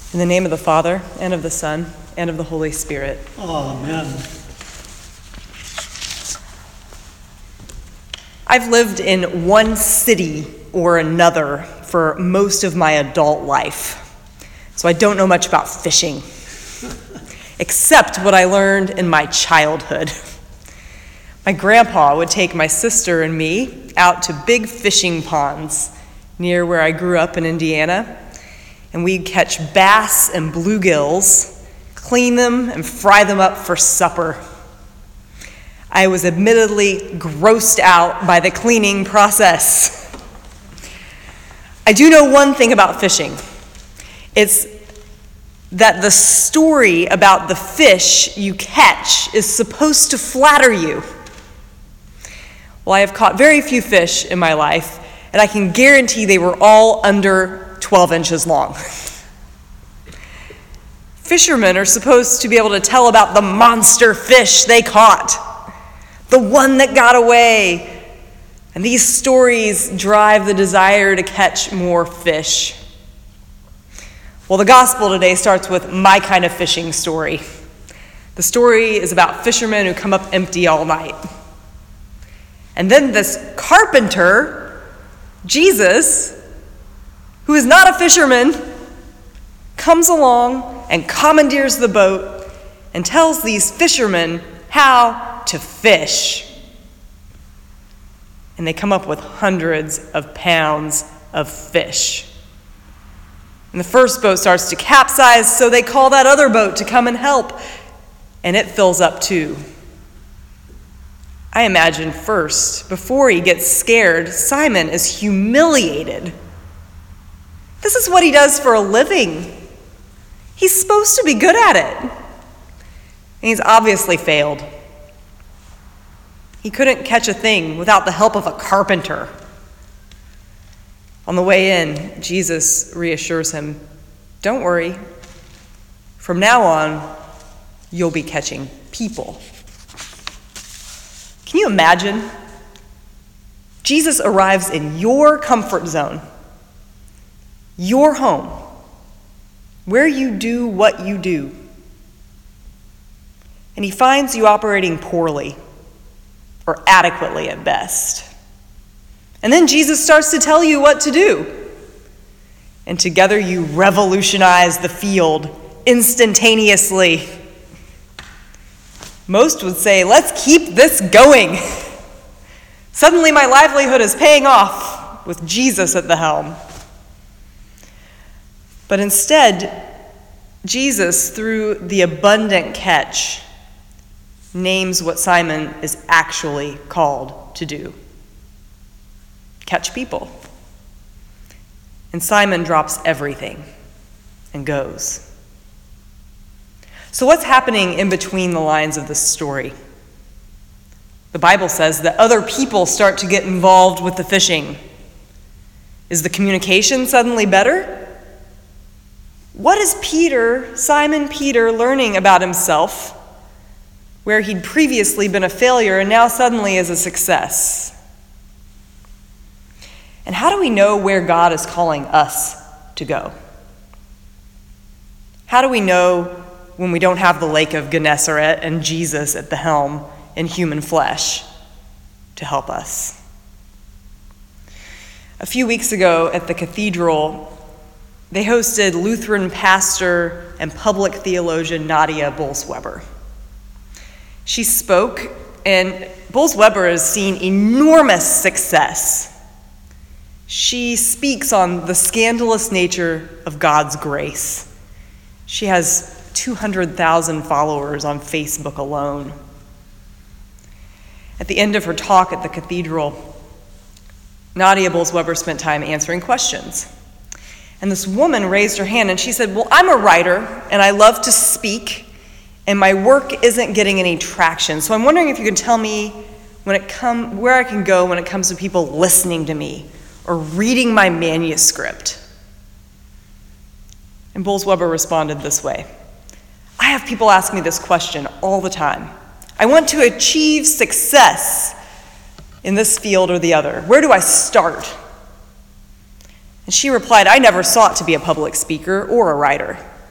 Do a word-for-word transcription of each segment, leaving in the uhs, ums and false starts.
In the name of the Father, and of the Son, and of the Holy Spirit. Amen. I've lived in one city or another for most of my adult life, so I don't know much about fishing, except what I learned in my childhood. My grandpa would take my sister and me out to big fishing ponds near where I grew up in Indiana, and we'd catch bass and bluegills, clean them, and fry them up for supper. I was admittedly grossed out by the cleaning process. I do know one thing about fishing. It's that the story about the fish you catch is supposed to flatter you. Well, I have caught very few fish in my life, and I can guarantee they were all under twelve inches long. Fishermen are supposed to be able to tell about the monster fish they caught, the one that got away. And these stories drive the desire to catch more fish. Well, the gospel today starts with my kind of fishing story. The story is about fishermen who come up empty all night. And then this carpenter, Jesus, who is not a fisherman, comes along and commandeers the boat and tells these fishermen how to fish. And they come up with hundreds of pounds of fish. And the first boat starts to capsize, so they call that other boat to come and help. And it fills up too. I imagine first, before he gets scared, Simon is humiliated. This is what he does for a living. He's supposed to be good at it. And he's obviously failed. He couldn't catch a thing without the help of a carpenter. On the way in, Jesus reassures him, "Don't worry. From now on, you'll be catching people." Can you imagine? Jesus arrives in your comfort zone, your home, where you do what you do. And he finds you operating poorly, or adequately at best. And then Jesus starts to tell you what to do. And together you revolutionize the field instantaneously. Most would say, let's keep this going. Suddenly my livelihood is paying off with Jesus at the helm. But instead, Jesus, through the abundant catch, names what Simon is actually called to do: catch people. And Simon drops everything and goes. So what's happening in between the lines of this story? The Bible says that other people start to get involved with the fishing. Is the communication suddenly better? What is Peter, Simon Peter, learning about himself, where he'd previously been a failure and now suddenly is a success? And how do we know where God is calling us to go? How do we know when we don't have the Lake of Gennesaret and Jesus at the helm in human flesh to help us? A few weeks ago at the cathedral, they hosted Lutheran pastor and public theologian Nadia Bolz-Weber. She spoke, and Bolz-Weber has seen enormous success. She speaks on the scandalous nature of God's grace. She has two hundred thousand followers on Facebook alone. At the end of her talk at the cathedral, Nadia Bolz-Weber spent time answering questions. And this woman raised her hand and she said, "Well, I'm a writer and I love to speak, and my work isn't getting any traction. So I'm wondering if you can tell me when it come where I can go when it comes to people listening to me or reading my manuscript." And Bolz-Weber responded this way: "I have people ask me this question all the time. I want to achieve success in this field or the other. Where do I start?" And she replied, "I never sought to be a public speaker or a writer.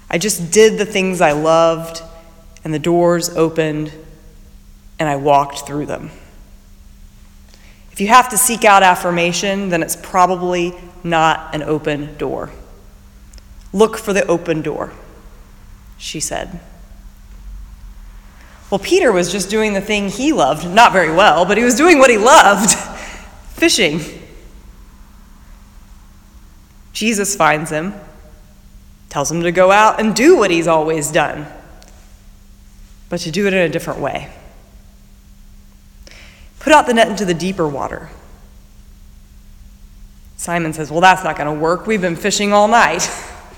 I just did the things I loved, and the doors opened, and I walked through them. If you have to seek out affirmation, then it's probably not an open door. Look for the open door, she said. Well, Peter was just doing the thing he loved, not very well, but he was doing what he loved, fishing. Jesus finds him, tells him to go out and do what he's always done, but to do it in a different way. Put out the net into the deeper water. Simon says, well, that's not going to work. We've been fishing all night.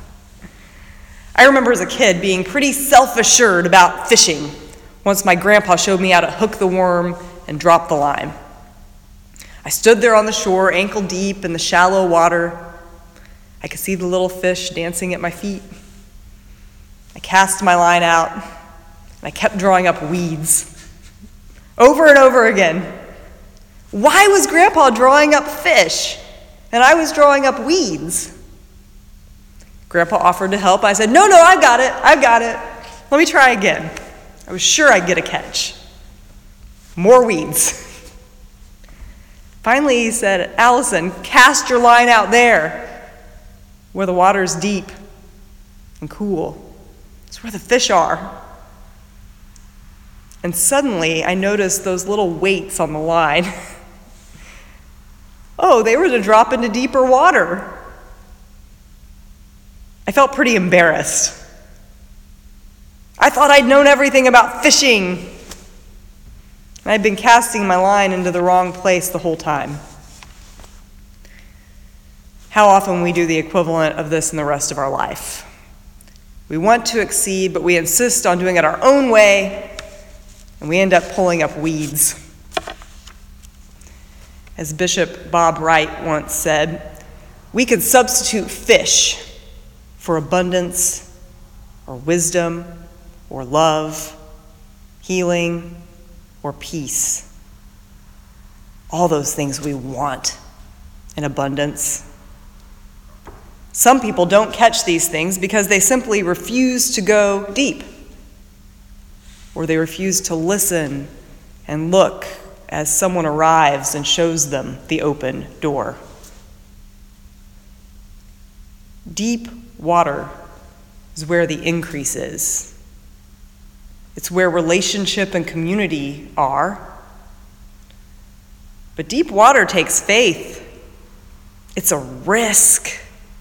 I remember as a kid being pretty self-assured about fishing once my grandpa showed me how to hook the worm and drop the line. I stood there on the shore, ankle deep in the shallow water. I could see the little fish dancing at my feet. I cast my line out, and I kept drawing up weeds over and over again. Why was Grandpa drawing up fish, and I was drawing up weeds? Grandpa offered to help. I said, no, no, I got it, I got it. Let me try again. I was sure I'd get a catch. More weeds. Finally, he said, Allison, cast your line out there where the water's deep and cool. It's where the fish are. And suddenly, I noticed those little weights on the line. Oh, they were to drop into deeper water. I felt pretty embarrassed. I thought I'd known everything about fishing. I'd been casting my line into the wrong place the whole time. How often we do the equivalent of this in the rest of our life. We want to exceed, but we insist on doing it our own way, and we end up pulling up weeds. As Bishop Bob Wright once said, we could substitute fish for abundance or wisdom or love, healing, or peace. All those things we want in abundance. Some people don't catch these things because they simply refuse to go deep, or they refuse to listen and look as someone arrives and shows them the open door. Deep water is where the increase is. It's where relationship and community are. But deep water takes faith. It's a risk.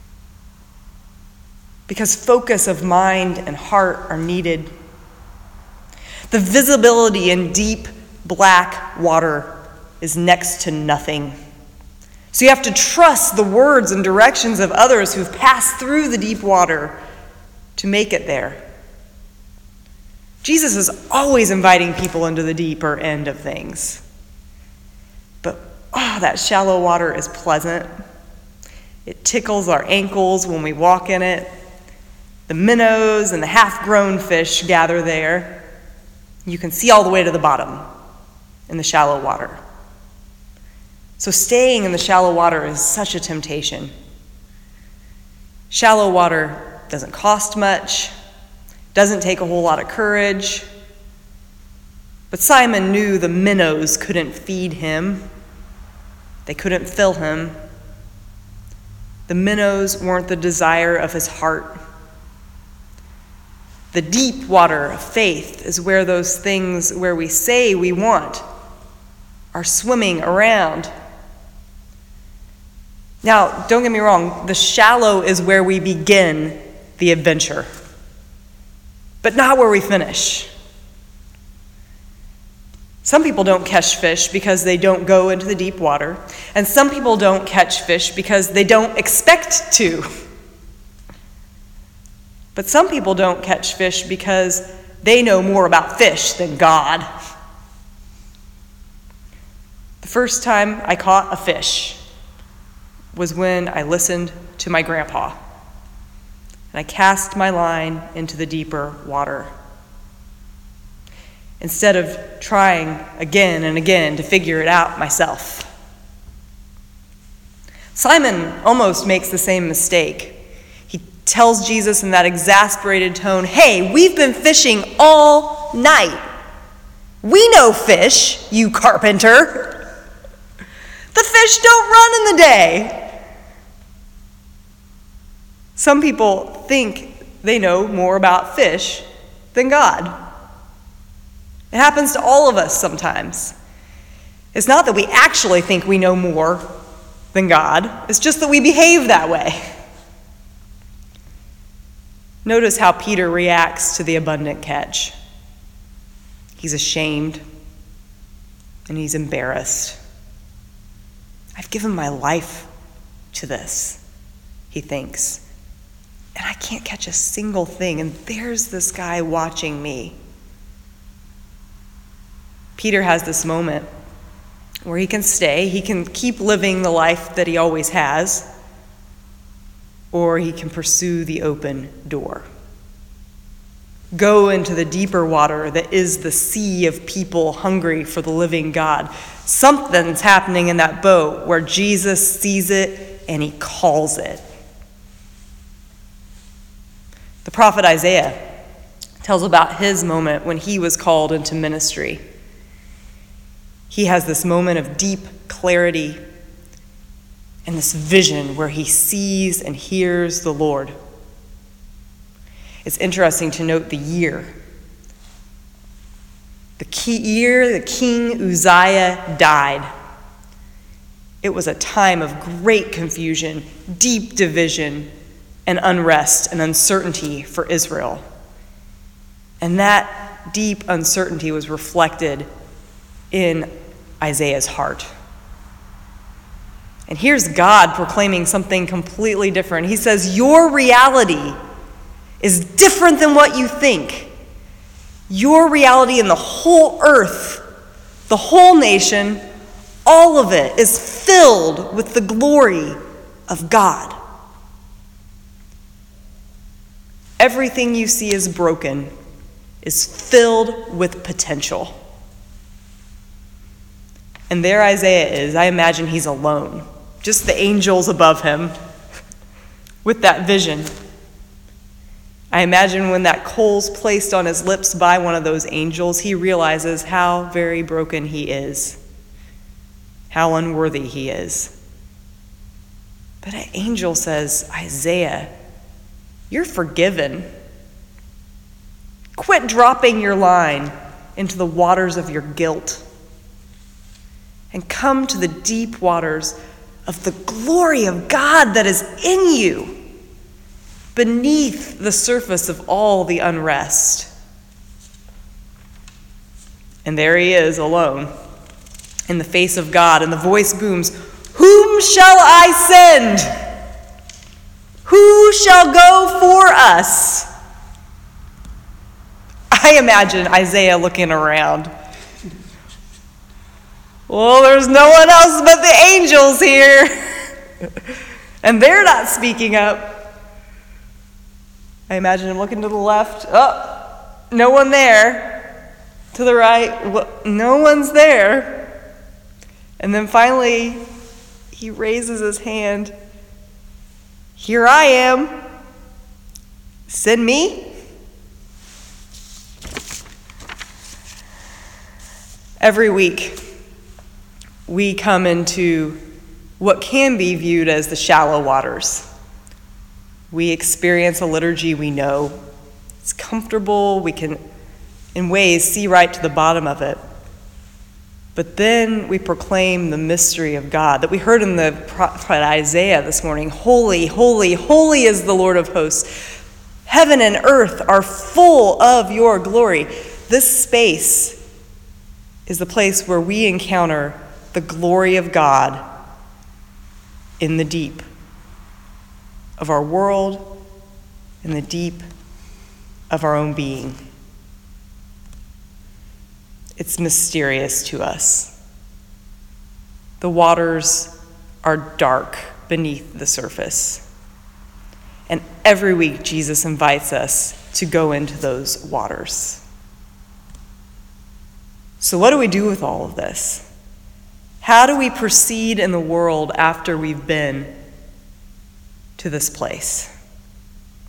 Because focus of mind and heart are needed. The visibility in deep black water is next to nothing. So you have to trust the words and directions of others who've passed through the deep water to make it there. Jesus is always inviting people into the deeper end of things. But, oh, that shallow water is pleasant. It tickles our ankles when we walk in it. The minnows and the half-grown fish gather there. You can see all the way to the bottom in the shallow water. So staying in the shallow water is such a temptation. Shallow water doesn't cost much. Doesn't take a whole lot of courage. But Simon knew the minnows couldn't feed him. They couldn't fill him. The minnows weren't the desire of his heart. The deep water of faith is where those things where we say we want are swimming around. Now, don't get me wrong, the shallow is where we begin the adventure, but not where we finish. Some people don't catch fish because they don't go into the deep water, and some people don't catch fish because they don't expect to. But some people don't catch fish because they know more about fish than God. The first time I caught a fish was when I listened to my grandpa, and I cast my line into the deeper water. Instead of trying again and again to figure it out myself. Simon almost makes the same mistake. He tells Jesus in that exasperated tone, hey, we've been fishing all night. We know fish, you carpenter. The fish don't run in the day. Some people think they know more about fish than God. It happens to all of us sometimes. It's not that we actually think we know more than God. It's just that we behave that way. Notice how Peter reacts to the abundant catch. He's ashamed and he's embarrassed. I've given my life to this, he thinks. And I can't catch a single thing, and there's this guy watching me. Peter has this moment where he can stay, he can keep living the life that he always has, or he can pursue the open door. Go into the deeper water that is the sea of people hungry for the living God. Something's happening in that boat where Jesus sees it and he calls it. The prophet Isaiah tells about his moment when he was called into ministry. He has this moment of deep clarity and this vision where he sees and hears the Lord. It's interesting to note the year. The key year the King Uzziah died. It was a time of great confusion, deep division, and unrest and uncertainty for Israel. And that deep uncertainty was reflected in Isaiah's heart. And here's God proclaiming something completely different. He says, your reality is different than what you think. Your reality in the whole earth, the whole nation, all of it is filled with the glory of God. Everything you see is broken, is filled with potential. And there Isaiah is. I imagine he's alone. Just the angels above him with that vision. I imagine when that coal's placed on his lips by one of those angels, he realizes how very broken he is, how unworthy he is. But an angel says, Isaiah, you're forgiven. Quit dropping your line into the waters of your guilt and come to the deep waters of the glory of God that is in you, beneath the surface of all the unrest. And there he is, alone, in the face of God, and the voice booms, whom shall I send? Who shall go for us? I imagine Isaiah looking around. Well, there's no one else but the angels here. And they're not speaking up. I imagine him looking to the left. Oh, no one there. To the right, no one's there. And then finally, he raises his hand. Here I am. Send me. Every week, we come into what can be viewed as the shallow waters. We experience a liturgy we know. It's comfortable. We can, in ways, see right to the bottom of it. But then we proclaim the mystery of God that we heard in the prophet Isaiah this morning. Holy, holy, holy is the Lord of hosts. Heaven and earth are full of your glory. This space is the place where we encounter the glory of God in the deep of our world, in the deep of our own being. It's mysterious to us. The waters are dark beneath the surface. And every week, Jesus invites us to go into those waters. So what do we do with all of this? How do we proceed in the world after we've been to this place?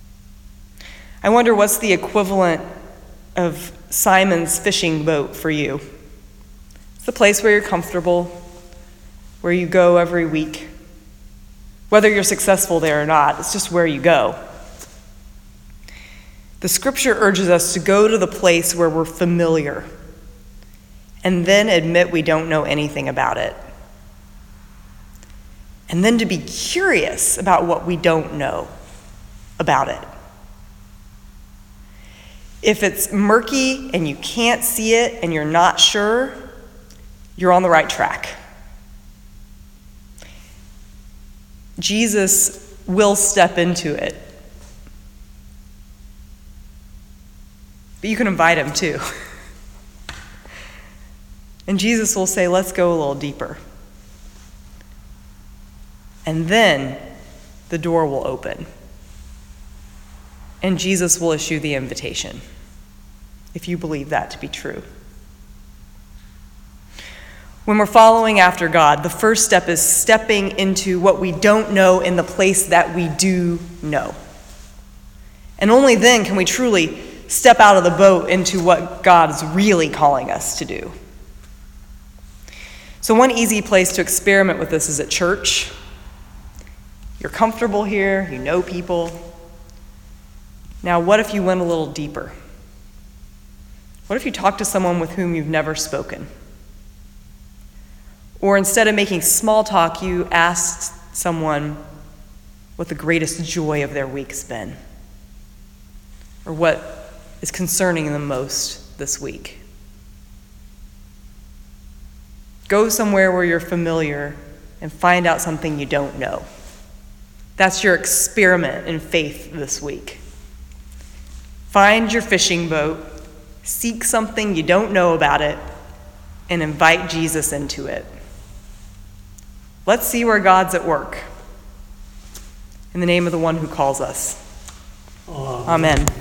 I wonder what's the equivalent of Simon's fishing boat for you? It's the place where you're comfortable, where you go every week. Whether you're successful there or not, it's just where you go. The scripture urges us to go to the place where we're familiar and then admit we don't know anything about it. And then to be curious about what we don't know about it. If it's murky and you can't see it and you're not sure, you're on the right track. Jesus will step into it. But you can invite him too. And Jesus will say, let's go a little deeper. And then the door will open. And Jesus will issue the invitation, if you believe that to be true. When we're following after God, the first step is stepping into what we don't know in the place that we do know. And only then can we truly step out of the boat into what God's really calling us to do. So one easy place to experiment with this is at church. You're comfortable here, you know people. Now, what if you went a little deeper? What if you talked to someone with whom you've never spoken? Or instead of making small talk, you asked someone what the greatest joy of their week's been, or what is concerning them most this week. Go somewhere where you're familiar and find out something you don't know. That's your experiment in faith this week. Find your fishing boat, seek something you don't know about it, and invite Jesus into it. Let's see where God's at work. In the name of the one who calls us. Amen. Amen.